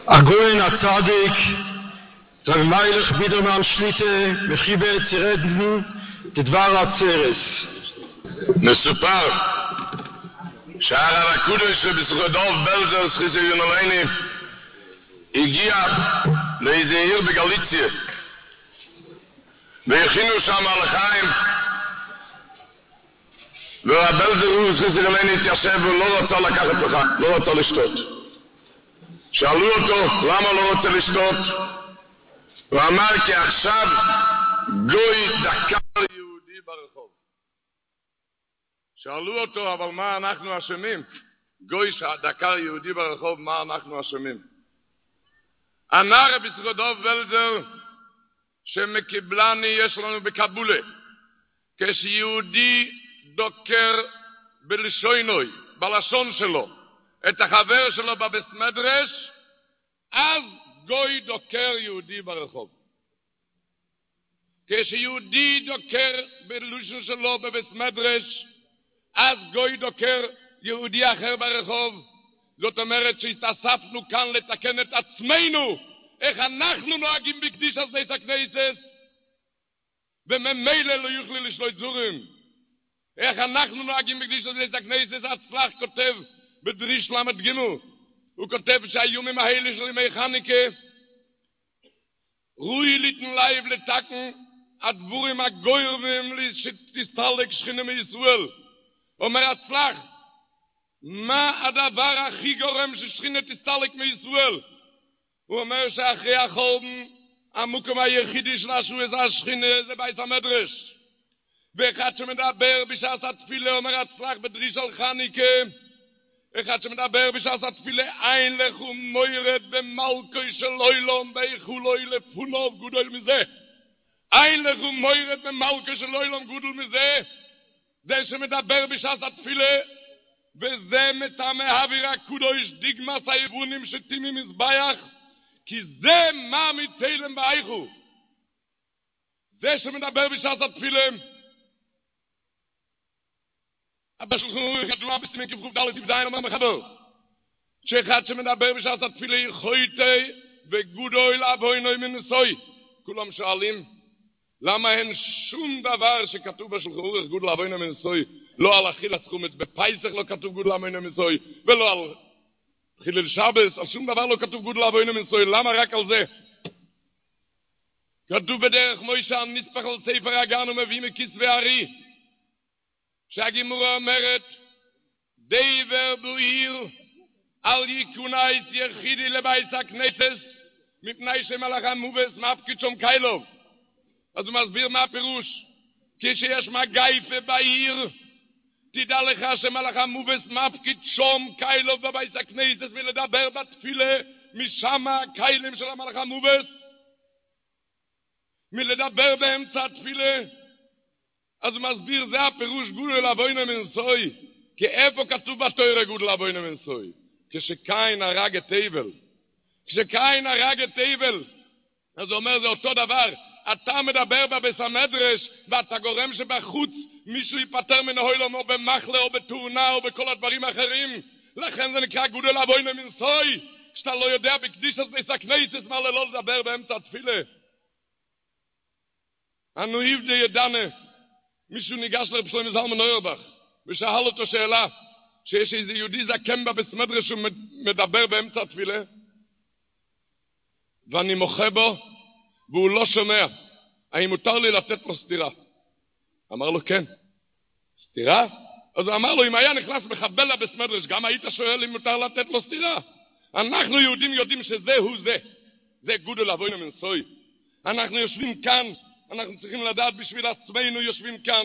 Agoin Atzadik, Rav Meilech Biderman Shlite, Mechibe Tzireden, Tidvar Atzeres. מסופר שהרב הקודש בסחודוב בלזר סחיסיון עליני הגיע לאיזה עיר בגליציה והכינו שם על החיים והרב בלזר הוא סחיסיון עליני התיישב ולא רצה לקחת לך, לא רצה לשתות. שאלו אותו למה לא רוצה לשתות, הוא אמר כי עכשיו גוי דקר יהודי ברחוב. שאלו אותו, אבל מה אנחנו אשמים? גוי שדקר יהודי ברחוב, מה אנחנו אשמים? ענה רבי סחודוב ולזר, שמקיבלני יש לנו בקבולה, כשיהודי דוקר בלשונוי, בלשון שלו, את החבר שלו בבית מדרש, אז גוי דוקר יהודי ברחוב. כשיהודי דוקר בלשון שלו בבית מדרש, אז גוי דוקר יהודי אחר ברחוב. זאת אומרת שהתאספנו כאן לתקן את עצמנו, איך אנחנו נוהגים בקדיש אז בית הכנסת, וממילא לא יוכלו לשלוט זורים. איך אנחנו נוהגים בקדיש אז בית הכנסת, הצלח כותב בדריש למד גימו, הוא כותב שהאיומים האלה של ימי חנוכה, רואי ליתן לייב לתקן, הדבורים הגוירבים שתסתלק שכינה מישראל. אומר הצלח, מה הדבר הכי גורם ששכינה תסתלק מישראל? הוא אומר שאחרי החורבן, המקום היחידי שלנו זה השכינה, זה בית המדרש. ואחד שמדבר בשעת התפילה, אומר הצלח בדריש על חנוכה, אחד שמדבר בשעת התפילה, אין לכו מוירד במלכו של אילום, באיחולוי לפונוב גודל מזה. אין לכו מוירד במלכו של אילום גודל מזה. זה שמדבר בשעת התפילה, וזה מטעמי האוויר הקודש, דיגמס היבונים שתימים מזבח, כי זה מה מתהלם באיחו. זה שמדבר בשעת התפילה, אבא שלנו כתובה בסימן כבחוב ד' תבזיין אומר מחבר, שאחד שמדבר בשעת התפילה, יכויתי וגודוי לאבוינוי מנסוי. כולם שואלים, למה אין שום דבר שכתוב בשולחן ערוך גודל אבוינו מנסוי, לא על אכילת חומץ בפסח לא כתוב גודל אבוינו מנסוי, ולא על חילל שבת, על שום דבר לא כתוב גודל אבוינו מנסוי. למה רק על זה? כתוב בדרך מוישה נספח על ספר הגן ומביא מכסבי הארי, שהגימורה אומרת, דיבר בהיר על יקונייס יחידי לבייס הכנסת, מפני שמלאך המובס מפקיד שום קיילוב. אז הוא מסביר מה הפירוש. כשיש מגייפה בעיר, תדע לך שמלאך המובס מפקיד שום קיילוב בבייס הכנסת, ולדבר בתפילה משם הקיילים של המלאך המובס, מלדבר באמצע התפילה. אז הוא מסביר, זה הפירוש גודל אבוינו מנסוי. כי איפה כתוב בתורה גודל אבוינו מנסוי? כשקין הרג את הבל. כשקין הרג את הבל. אז הוא אומר, זה אותו דבר. אתה מדבר בבית המדרש, ואתה גורם שבחוץ מישהו ייפטר מן העולם, או במחלה, או בתאונה, או בכל הדברים האחרים. לכן זה נקרא גודל אבוינו מנסוי. כשאתה לא יודע בקדישת בית הכנסת, מה לא לדבר באמצע התפילה. אנו יבדי ידענה. מישהו ניגש לרב שלמה זלמן אוירבך, ושאל אותו שאלה, שיש איזה יהודי זקן בבית מדרש שהוא מדבר באמצע התפילה, ואני מוחה בו, והוא לא שומע. האם מותר לי לתת לו סתירה? אמר לו כן. סתירה? אז הוא אמר לו, אם היה נכנס מחבל לבית מדרש, גם היית שואל אם מותר לתת לו סתירה. אנחנו יהודים יודעים שזה הוא זה. זה גודל אבוינו מנסוי. אנחנו יושבים כאן, אנחנו צריכים לדעת בשביל עצמנו יושבים כאן.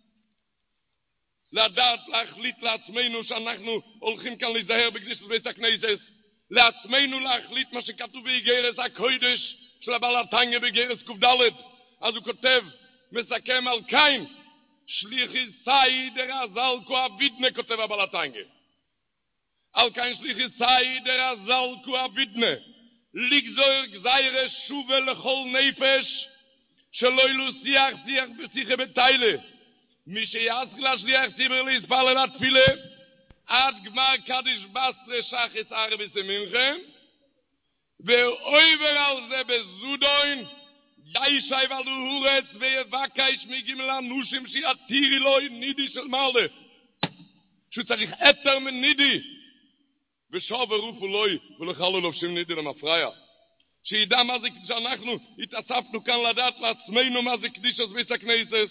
לדעת להחליט לעצמנו שאנחנו הולכים כאן להיזהר בקדישת בית הכנסת. לעצמנו להחליט מה שכתוב באיגרת הקודש של הבעל התניא באיגרת ק"ד. אז הוא כותב, מסכם על קין, שליחי סאי דרזל כואבידנה, כותב הבעל התניא. על קין שליחי סאי דרזל כואבידנה, לגזור גזירה שובה לכל נפש, שלא ילו שיח בשיחה בתיילה. מי שיעסק לשליח ציבור להספלל התפילה, עד גמר קדיש בסטרה שחס ערביס מינכן, ואויבר על זה בזודוין, ישי ועל הורץ ויבקש מגימל אנושים שיתירי לו נידי של מעלה. שהוא צריך אתר מנידי. ושוב ורופו לוי ולחלו לובשים נידי למפריה. שידע מה זה שאנחנו התאספנו כאן לדעת לעצמנו מה זה קדישת בית הכנסת.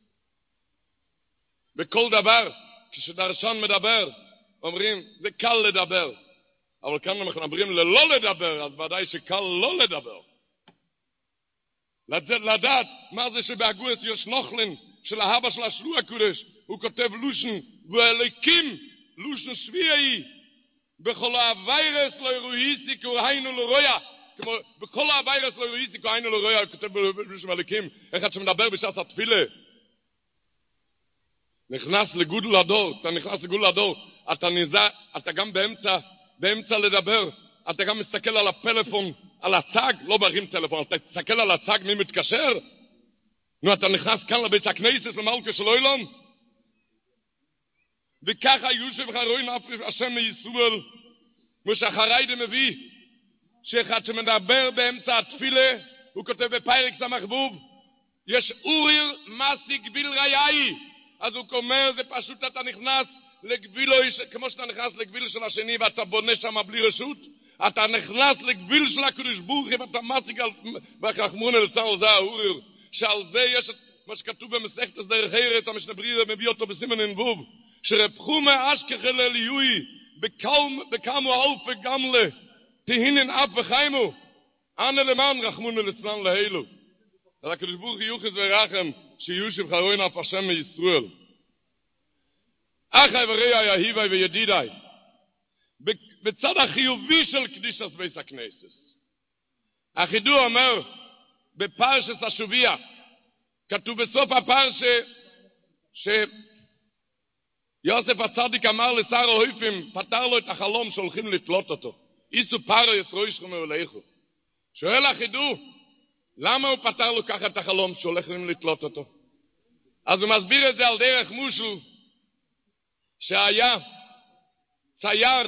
בכל דבר, כשדרשן מדבר, אומרים, זה קל לדבר. אבל כאן אנחנו מדברים ללא לדבר, אז ודאי שקל לא לדבר. לדעת מה זה שבהגויות יש נוכלין של האבא של השלוח הקודש, הוא כותב לושן, ואלוקים לושן שביעי, בכל הווירס לא ירואיסיקו היינו לרויה, כמו בכל הווירס לא ירואיסיקו היינו לרויה, הוא כותב בלושן אלוקים, אחד שמדבר בשעת התפילה, נכנס לגודל הדור, אתה נכנס לגודל הדור, אתה נזע, אתה גם באמצע לדבר, אתה גם מסתכל על הפלאפון, על הצג, לא מרים טלפון, אתה תסתכל על הצג מי מתקשר, נו אתה נכנס כאן לבית הכנסת למלכה של אילון, וככה יושב חרוין השם מישראל, ושאחרי זה מביא, שאחד שמדבר באמצע התפילה, הוא כותב בפיירק סמכבוב, יש אוריר מסי גביל ראיי, אז הוא אומר, זה פשוט אתה נכנס לגבילו, כמו שאתה נכנס לגביל של השני ואתה בונה שם בלי רשות, אתה נכנס לגביל של הקדוש ברוך הוא ואתה משיג על בחכמון אל צהר זה האוריר, שעל זה יש את מה שכתוב במסכת דרך ארץ, המשנה ברורה מביא אותו בסימן נבוב, שרפחו מאשכחל אליוי, בקמו אלף וגמלה, תהינן אף וחיימו, אנה למען רחמון אל צלן להילו. אז הקדוש ברוך הוא יוחס ורחם, שיושב חרוין אף השם מישראל. אחי ורעי אהיבי וידידיי, בצד החיובי של קדישת בית הכנסת. החידור אומר, בפרשת השבוע, כתוב בסוף הפרשה, שיוסף הצדיק אמר לשר האויפים, פתר לו את החלום שהולכים לתלות אותו. איסו פרו ישרו ישכם ואולכו. שואל החידור, למה הוא פתר לו ככה את החלום שהולכים לתלות אותו? אז הוא מסביר את זה על דרך מושל, שהיה צייר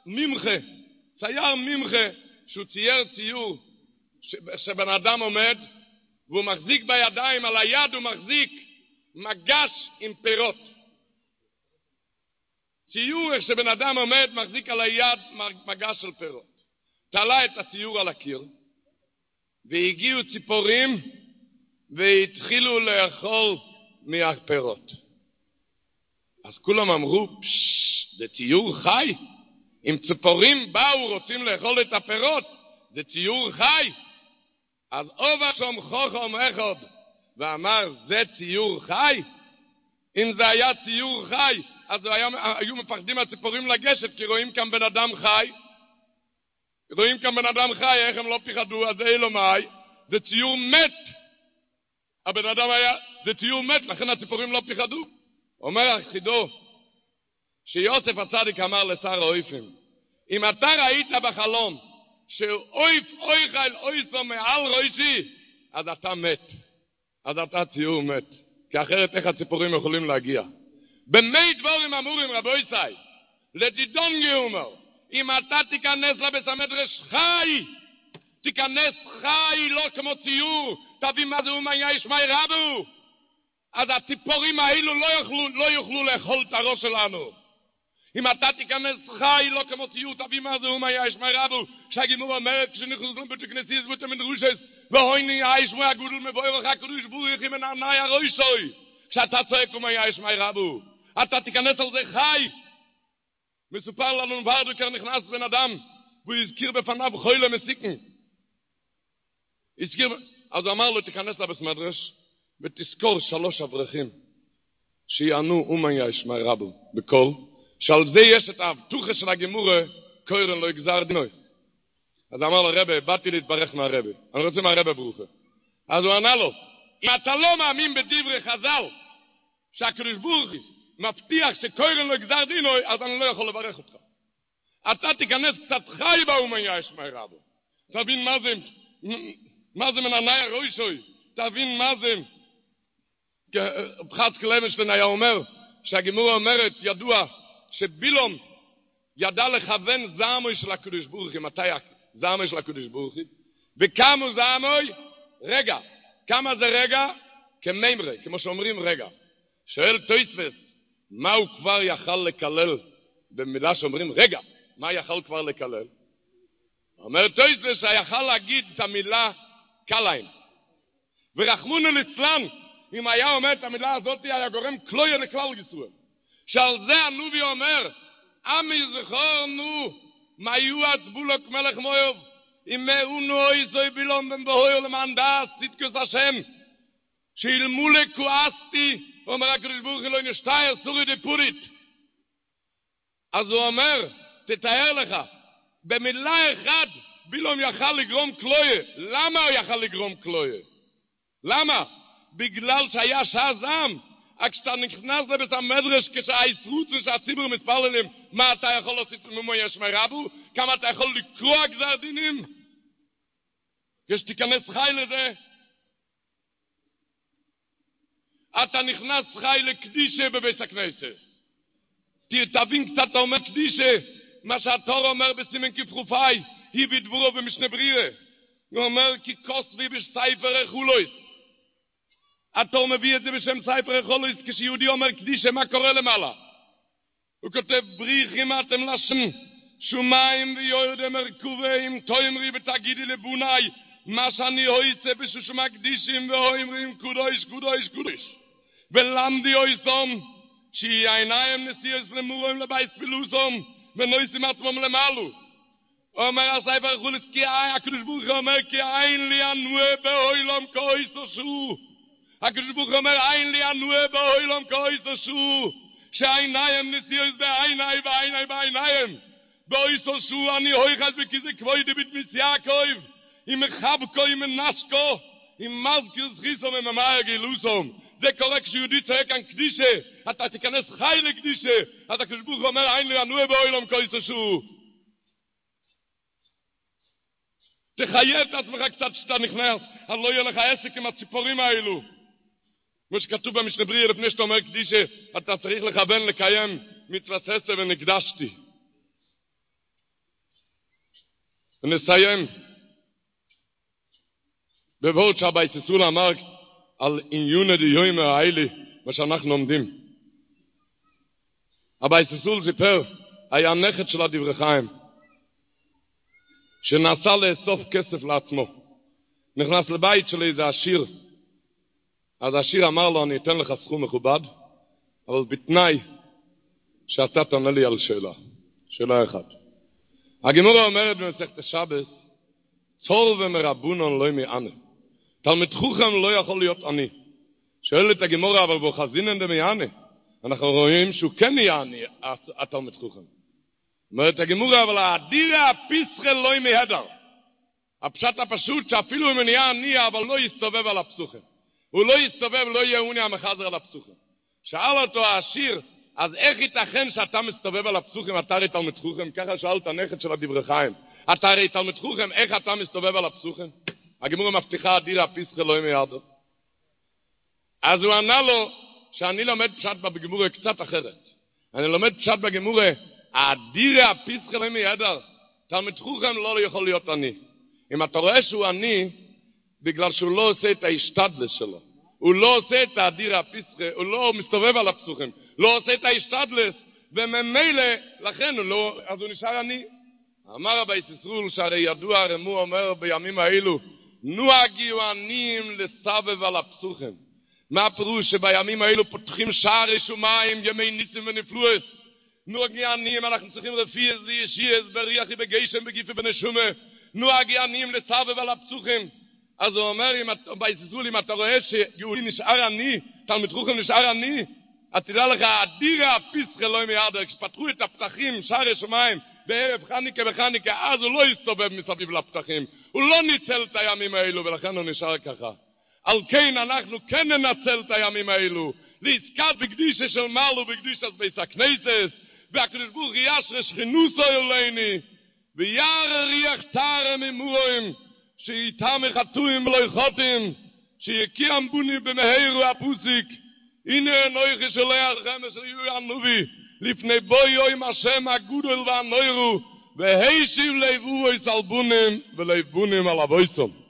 ממחה, שהוא צייר ציור, שבן אדם עומד, והוא מחזיק בידיים, על היד הוא מחזיק מגש עם פירות. ציור איך שבן אדם עומד, מחזיק על היד מגש של פירות. תלה את הציור על הקיר, והגיעו ציפורים, והתחילו לאכול מהפירות. אז כולם אמרו, זה ציור חי? אם ציפורים באו רוצים לאכול את הפירות, זה ציור חי? אז עובר שם חוכם אחד, ואמר, זה ציור חי? אם זה היה ציור חי, אז היו מפחדים הציפורים לגשת, כי רואים כאן בן אדם חי. איך הם לא פחדו, אז זה אלומי, זה ציור מת. הבן אדם היה, זה ציור מת, לכן הציפורים לא פחדו. אומר החידו, שיוסף הצדיק אמר לשר האויפים, אם אתה ראית בחלום, שאויף אויכל אויסו מעל ראשי, אז אתה מת. אז אתה ציור מת. כי אחרת איך הציפורים יכולים להגיע. במי דבורים אמורים רבו ישי, לדידון גאומר, אם אתה תיכנס לבית המדרש חי, תיכנס חי, לא כמו ציור, תביא מה זה אומיה ישמעי רבו, אז הציפורים האלו לא יוכלו לאכול את הראש שלנו. אם אתה תיכנס חי, לא כמו ציור, תביא מה זה אומיה ישמעי רבו, שהגימור אומרת, כשנכנסו לבית כנסי זבותה מדרושס, והויני הישמעי הגודל מבורך הקדוש ברוך הוא מנענעי הראשוי, כשאתה צועק אומיה ישמעי רבו, אתה תיכנס על זה חי. מסופר לנו בברדוקר נכנס בן אדם, והוא הזכיר בפניו חוילה מסיקן. אז הוא אמר לו, תיכנס לבית מדרש, ותזכור 3 אברכים, שיענו אומיה ישמעי רבו, בכל, שעל זה יש את ההבטוחה של הגמורה, קוירן לא יגזר דינוי. אז אמר לו, רבי, באתי להתברך מהרבי, אני רוצה מהרבי ברוכה. אז הוא ענה לו, אם אתה לא מאמין בדברי חז"ל, שהקדוש ברוך הוא מבטיח שקוירן לא יגזר דינוי, אז אני לא יכול לברך אותך. אתה תיכנס קצת חי באומיה ישמעי רבו. תבין מה זה מנענעי הראשוי, תבין מה זה. חזקאל אבנשטיין היה אומר, שהגמורה אומרת, ידוע, שבילום ידע לכוון זעמו של הקדוש ברוך הוא, מתי זמוי של הקדוש ברוך הוא, וכמה זמוי, רגע, כמה זה רגע? כממרי, כמו שאומרים רגע. שואל תוספות, מה הוא כבר יכל לקלל במילה שאומרים רגע? מה יכל כבר לקלל? אומר תוספות שיכל להגיד את המילה קליים. ורחמונו ליצלן, אם היה אומר את המילה הזאת, היה גורם כלויה לכלל ישראל. שעל זה הנובי אומר, עמי זכורנו, מה יועץ בולוק מלך מויוב, אם מאונו איזוי בילום בן בהויר למען דעת, צדקוס השם, שילמו לכועסתי, אומר הקדוש ברוך הוא לא נשתייר, סורי דפורית. אז הוא אומר, תתאר לך, במילה אחד, בילום יכל לגרום כלויה. למה הוא יכל לגרום כלויה? למה? בגלל שהיה שעזם. כשאתה נכנס לבית המדרש, כשהאיסרות ושהציבור מתפללים, מה אתה יכול לעשות ממו יש מרבו? כמה אתה יכול לקרוא גזר דינים? כשתיכנס חי לזה, אתה נכנס חי לקדישה בבית הכנסת. תבין קצת, אתה אומר קדישה, מה שהתור אומר בסימן כפרופאי, היא בדבורו במשנה ברירה. הוא אומר, כי כוסבי בסייפר החולויס. התור מביא את זה בשם סייפר החולויס, כשיהודי אומר קדישה, מה קורה למעלה? הוא כותב, בריחים אתם לשם, שומיים ויורדם מרכובים, תוימרי ותגידי לבוני, מה שאני הויצה בשושם הקדישים, ואומרים קודש, קודש, קודש. ולמדי אויסום, שיהיה עיניים נסיעס למורים לבית פילוסום, ונויסים עצמם למעלו. אומר הסייפר החולויס, כי הקדוש ברוך הוא אומר, כי אין לי ענוה באוילום כאויסושו. הקדוש ברוך הוא אומר, אין לי ענוה באוילום כאויסושו. שהעיניים נסיעס בעיני ועיני בעיניים. באויסושו אני הויחד בכיזה כבוידי בתמיס יעקב. עם חבקו, עם נשקו, עם מזכיר זכיסום, עם המאיה גילוסום. זה קורה כשיהודי צועק כאן קדישה, אתה תיכנס חי לקדישה, אז הקדוש ברוך הוא אומר, אין לי ענוה באוילום כאויסושו. תחייב את עצמך קצת שאתה נכנס, אז לא יהיה לך עסק עם הציפורים האלו. כמו שכתוב במשנה ברירה, לפני שאתה אומר קדישה, אתה צריך לכוון לקיים מצוות עשה ונקדשתי. ונסיים בוורד שהבית ישראל אמר על עניון דיום האלה, מה שאנחנו עומדים. הבית ישראל סיפר, היה נכד של הדברי חיים, שנסע לאסוף כסף לעצמו. נכנס לבית של איזה עשיר, אז העשיר אמר לו, אני אתן לך סכום מכובד, אבל בתנאי שאתה תענה לי על שאלה אחת. הגמרא אומרת במסכת שבת, צור ומרבונן לא מענה. תלמיד חכם לא יכול להיות עני. שואלת הגמרא, אבל בו חזינן דמענה. אנחנו רואים שהוא כן יענה, התלמיד חכם. אומרת הגמרא, אבל האדירה הפיסחל לא מהדר. הפשט הפשוט שאפילו אם נהיה עני, אבל לא יסתובב על הפסוכה. הוא לא יסתובב, לא יהיה עוני המחזר על הפסוכה. שאל אותו העשיר, אז איך ייתכן שאתה מסתובב על הפסוכים, אתה הרי תלמיד חכם? ככה שאלת הנכד של הדברי חיים. אתה הרי תלמיד חכם, איך אתה מסתובב על הפסוכים? הגמרא מבטיחה, אדירה הפיסחל לא מהדר. אז הוא ענה לו, שאני לומד פשט בגמרא קצת אחרת. אני לומד פשט בגמרא, האדירה הפיסחל לא מהדר. תלמיד חכם לא יכול להיות עני. אם אתה רואה שהוא עני, בגלל שהוא לא עושה את ההשתדלת שלו. הוא לא עושה את האדירה הפיסחל, הוא לא מסתובב על הפסוכים. לא עושה את ההשתדלת, וממילא, לכן הוא לא, אז הוא נשאר עני. אמר הבית ישראל, שהרי ידוע רמו אומר בימים האלו, נו הגיעו עניים לסבב על הפסוכים. מה הפירוש שבימים האלו פותחים שערי שמיים, ימי ניסים ונפלאות? נו הגיעו עניים, אנחנו צריכים רפי איזה ישי, בריחי בגשם, בגיפי בנשומה. נו הגיעו עניים לסבב על הפסוכים. אז הוא אומר, בית ישראל, אם אתה רואה שיהודי נשאר עני, תלמיד חכם נשאר עני, אז תדע לך, אדירה הפיסחל לא מהדר, כשפתחו את הפתחים, שערי שמיים, בערב חניקה וחניקה, אז הוא לא יסתובב מסביב לפתחים. הוא לא ניצל את הימים האלו, ולכן הוא נשאר ככה. על כן אנחנו כן ננצל את הימים האלו, לעסקת בקדישה של מעלו, בקדישה של בית הכנסת, והקדוש ברוך הוא ישרה שכינוסו אלינו, וירא ריח טהרם ממורים, שאיתם חטאים ולא חוטאים, שיקיעם בוני במהירו הפוסיק, הנה נויך שולח לכם אשר יהיו הנובי, לפני בוי יום השם הגודל והנוירו, והישיב ליבו איס על בונים ולבונים על אבויסום.